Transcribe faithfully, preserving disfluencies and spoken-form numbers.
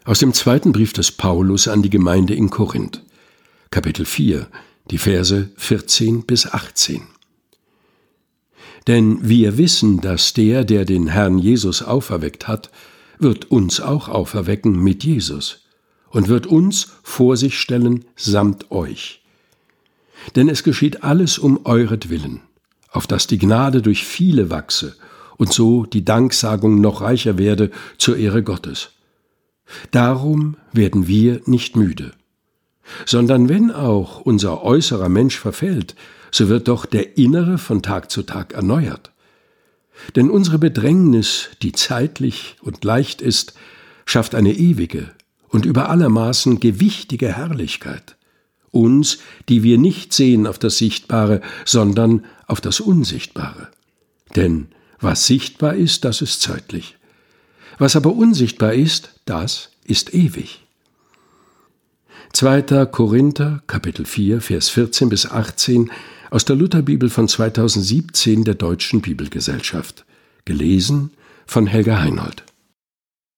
Aus dem zweiten Brief des Paulus an die Gemeinde in Korinth, Kapitel vier, die Verse vierzehn bis achtzehn. Denn wir wissen, dass der, der den Herrn Jesus auferweckt hat, wird uns auch auferwecken mit Jesus und wird uns vor sich stellen samt euch. Denn es geschieht alles um euretwillen, auf dass die Gnade durch viele wachse und so die Danksagung noch reicher werde zur Ehre Gottes. Darum werden wir nicht müde, sondern wenn auch unser äußerer Mensch verfällt, so wird doch der innere von Tag zu Tag erneuert. Denn unsere Bedrängnis, die zeitlich und leicht ist, schafft eine ewige und über allermaßen gewichtige Herrlichkeit, uns, die wir nicht sehen auf das Sichtbare, sondern auf das Unsichtbare. Denn was sichtbar ist, das ist zeitlich. Was aber unsichtbar ist, das ist ewig. zweiter Korinther, Kapitel vier, Vers vierzehn bis achtzehn aus der Lutherbibel von zweitausendsiebzehn der Deutschen Bibelgesellschaft. Gelesen von Helga Heinold.